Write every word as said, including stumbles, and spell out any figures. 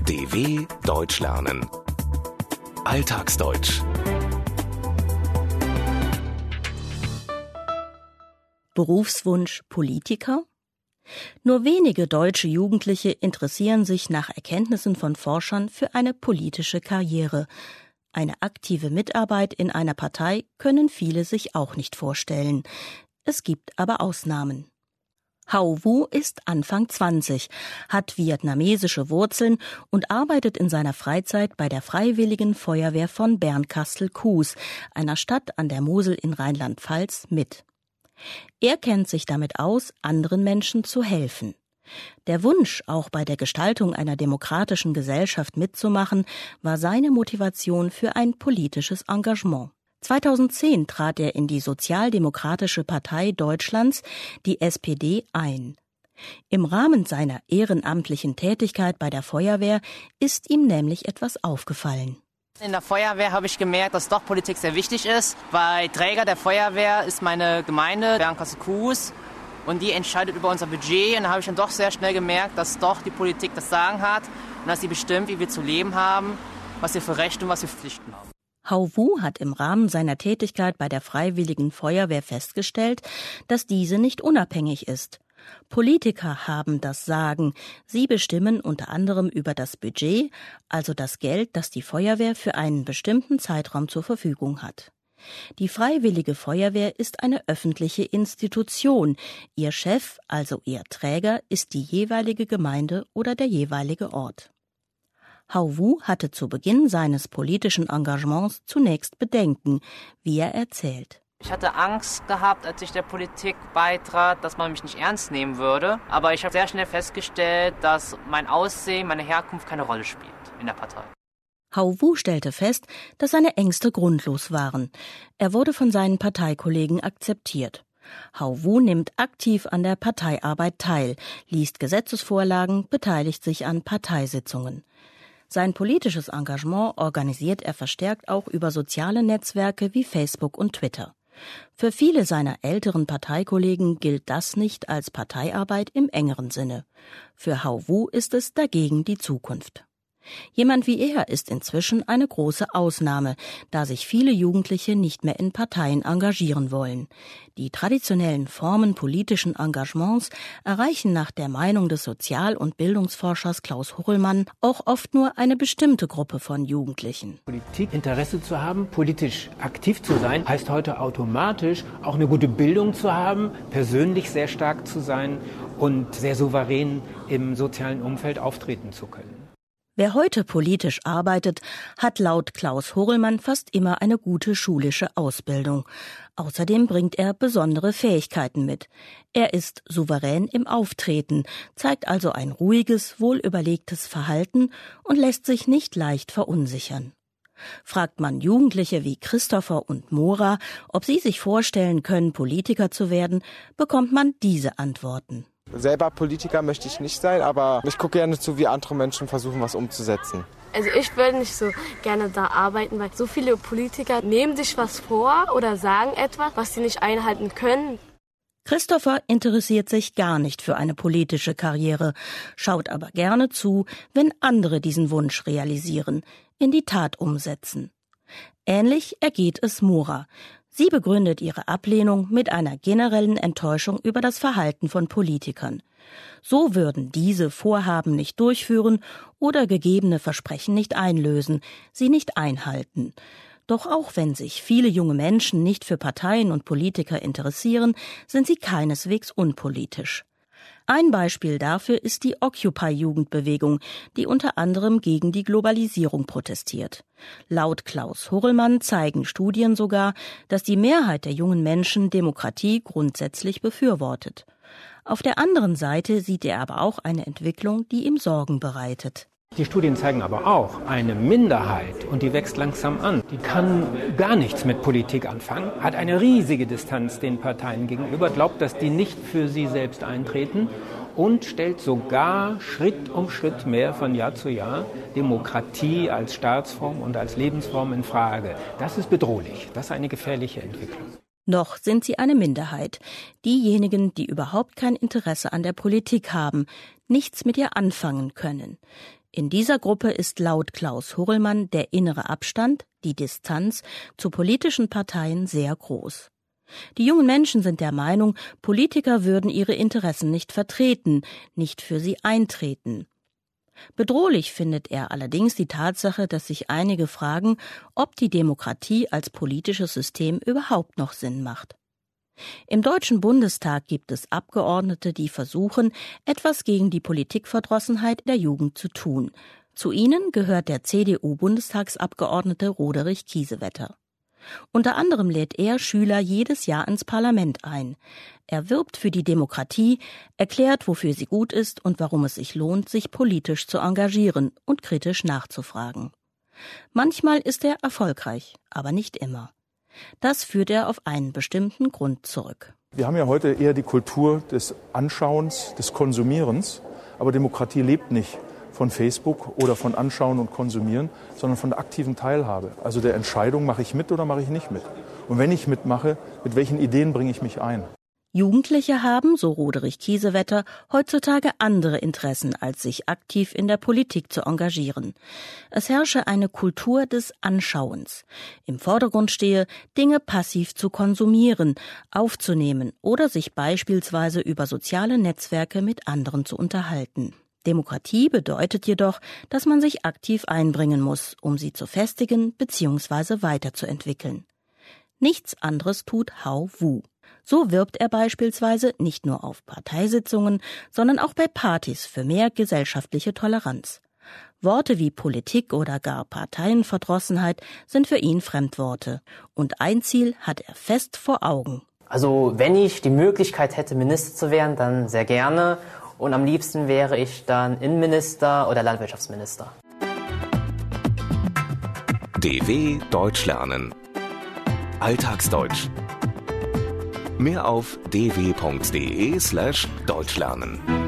D W Deutsch lernen. Alltagsdeutsch. Berufswunsch Politiker? Nur wenige deutsche Jugendliche interessieren sich nach Erkenntnissen von Forschern für eine politische Karriere. Eine aktive Mitarbeit in einer Partei können viele sich auch nicht vorstellen. Es gibt aber Ausnahmen. Hau Vu ist Anfang zwanzig, hat vietnamesische Wurzeln und arbeitet in seiner Freizeit bei der Freiwilligen Feuerwehr von Bernkastel-Kues, einer Stadt an der Mosel in Rheinland-Pfalz, mit. Er kennt sich damit aus, anderen Menschen zu helfen. Der Wunsch, auch bei der Gestaltung einer demokratischen Gesellschaft mitzumachen, war seine Motivation für ein politisches Engagement. zweitausendzehn trat er in die Sozialdemokratische Partei Deutschlands, die S P D, ein. Im Rahmen seiner ehrenamtlichen Tätigkeit bei der Feuerwehr ist ihm nämlich etwas aufgefallen. In der Feuerwehr habe ich gemerkt, dass doch Politik sehr wichtig ist, weil Träger der Feuerwehr ist meine Gemeinde, Bernkastel-Kues, und die entscheidet über unser Budget. Und da habe ich dann doch sehr schnell gemerkt, dass doch die Politik das Sagen hat und dass sie bestimmt, wie wir zu leben haben, was wir für Rechte und was wir für Pflichten haben. Hau Vu hat im Rahmen seiner Tätigkeit bei der Freiwilligen Feuerwehr festgestellt, dass diese nicht unabhängig ist. Politiker haben das Sagen. Sie bestimmen unter anderem über das Budget, also das Geld, das die Feuerwehr für einen bestimmten Zeitraum zur Verfügung hat. Die Freiwillige Feuerwehr ist eine öffentliche Institution. Ihr Chef, also ihr Träger, ist die jeweilige Gemeinde oder der jeweilige Ort. Hau Vu hatte zu Beginn seines politischen Engagements zunächst Bedenken, wie er erzählt. Ich hatte Angst gehabt, als ich der Politik beitrat, dass man mich nicht ernst nehmen würde. Aber ich habe sehr schnell festgestellt, dass mein Aussehen, meine Herkunft keine Rolle spielt in der Partei. Hau Vu stellte fest, dass seine Ängste grundlos waren. Er wurde von seinen Parteikollegen akzeptiert. Hau Vu nimmt aktiv an der Parteiarbeit teil, liest Gesetzesvorlagen, beteiligt sich an Parteisitzungen. Sein politisches Engagement organisiert er verstärkt auch über soziale Netzwerke wie Facebook und Twitter. Für viele seiner älteren Parteikollegen gilt das nicht als Parteiarbeit im engeren Sinne. Für Hau Vu ist es dagegen die Zukunft. Jemand wie er ist inzwischen eine große Ausnahme, da sich viele Jugendliche nicht mehr in Parteien engagieren wollen. Die traditionellen Formen politischen Engagements erreichen nach der Meinung des Sozial- und Bildungsforschers Klaus Hurlmann auch oft nur eine bestimmte Gruppe von Jugendlichen. Politik, Interesse zu haben, politisch aktiv zu sein, heißt heute automatisch auch eine gute Bildung zu haben, persönlich sehr stark zu sein und sehr souverän im sozialen Umfeld auftreten zu können. Wer heute politisch arbeitet, hat laut Klaus Hurlmann fast immer eine gute schulische Ausbildung. Außerdem bringt er besondere Fähigkeiten mit. Er ist souverän im Auftreten, zeigt also ein ruhiges, wohlüberlegtes Verhalten und lässt sich nicht leicht verunsichern. Fragt man Jugendliche wie Christopher und Mora, ob sie sich vorstellen können, Politiker zu werden, bekommt man diese Antworten. Selber Politiker möchte ich nicht sein, aber ich gucke gerne zu, wie andere Menschen versuchen, was umzusetzen. Also ich würde nicht so gerne da arbeiten, weil so viele Politiker nehmen sich was vor oder sagen etwas, was sie nicht einhalten können. Christopher interessiert sich gar nicht für eine politische Karriere, schaut aber gerne zu, wenn andere diesen Wunsch realisieren, in die Tat umsetzen. Ähnlich ergeht es Mora. Sie begründet ihre Ablehnung mit einer generellen Enttäuschung über das Verhalten von Politikern. So würden diese Vorhaben nicht durchführen oder gegebene Versprechen nicht einlösen, sie nicht einhalten. Doch auch wenn sich viele junge Menschen nicht für Parteien und Politiker interessieren, sind sie keineswegs unpolitisch. Ein Beispiel dafür ist die Occupy-Jugendbewegung, die unter anderem gegen die Globalisierung protestiert. Laut Klaus Hurlmann zeigen Studien sogar, dass die Mehrheit der jungen Menschen Demokratie grundsätzlich befürwortet. Auf der anderen Seite sieht er aber auch eine Entwicklung, die ihm Sorgen bereitet. Die Studien zeigen aber auch, eine Minderheit, und die wächst langsam an, die kann gar nichts mit Politik anfangen, hat eine riesige Distanz den Parteien gegenüber, glaubt, dass die nicht für sie selbst eintreten und stellt sogar Schritt um Schritt mehr von Jahr zu Jahr Demokratie als Staatsform und als Lebensform in Frage. Das ist bedrohlich, das ist eine gefährliche Entwicklung. Noch sind sie eine Minderheit, diejenigen, die überhaupt kein Interesse an der Politik haben, nichts mit ihr anfangen können. In dieser Gruppe ist laut Klaus Hurlmann der innere Abstand, die Distanz zu politischen Parteien sehr groß. Die jungen Menschen sind der Meinung, Politiker würden ihre Interessen nicht vertreten, nicht für sie eintreten. Bedrohlich findet er allerdings die Tatsache, dass sich einige fragen, ob die Demokratie als politisches System überhaupt noch Sinn macht. Im Deutschen Bundestag gibt es Abgeordnete, die versuchen, etwas gegen die Politikverdrossenheit der Jugend zu tun. Zu ihnen gehört der C D U-Bundestagsabgeordnete Roderich Kiesewetter. Unter anderem lädt er Schüler jedes Jahr ins Parlament ein. Er wirbt für die Demokratie, erklärt, wofür sie gut ist und warum es sich lohnt, sich politisch zu engagieren und kritisch nachzufragen. Manchmal ist er erfolgreich, aber nicht immer. Das führt er auf einen bestimmten Grund zurück. Wir haben ja heute eher die Kultur des Anschauens, des Konsumierens. Aber Demokratie lebt nicht von Facebook oder von Anschauen und Konsumieren, sondern von der aktiven Teilhabe. Also der Entscheidung, mache ich mit oder mache ich nicht mit. Und wenn ich mitmache, mit welchen Ideen bringe ich mich ein? Jugendliche haben, so Roderich Kiesewetter, heutzutage andere Interessen, als sich aktiv in der Politik zu engagieren. Es herrsche eine Kultur des Anschauens. Im Vordergrund stehe, Dinge passiv zu konsumieren, aufzunehmen oder sich beispielsweise über soziale Netzwerke mit anderen zu unterhalten. Demokratie bedeutet jedoch, dass man sich aktiv einbringen muss, um sie zu festigen bzw. weiterzuentwickeln. Nichts anderes tut Hau Wu. So wirbt er beispielsweise nicht nur auf Parteisitzungen, sondern auch bei Partys für mehr gesellschaftliche Toleranz. Worte wie Politik oder gar Parteienverdrossenheit sind für ihn Fremdworte. Und ein Ziel hat er fest vor Augen. Also wenn ich die Möglichkeit hätte, Minister zu werden, dann sehr gerne. Und am liebsten wäre ich dann Innenminister oder Landwirtschaftsminister. D W Deutsch lernen. Alltagsdeutsch. Mehr auf d w punkt d e slash deutsch lernen.